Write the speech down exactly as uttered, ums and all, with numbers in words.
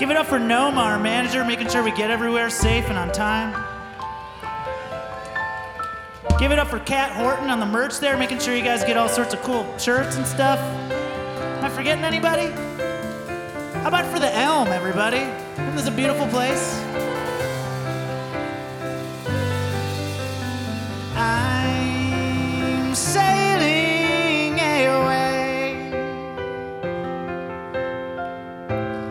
Give it up for Noma, our manager, making sure we get everywhere safe and on time. Give it up for Kat Horton on the merch there, making sure you guys get all sorts of cool shirts and stuff. Am I forgetting anybody? How about for the Elm, everybody? Isn't this a beautiful place?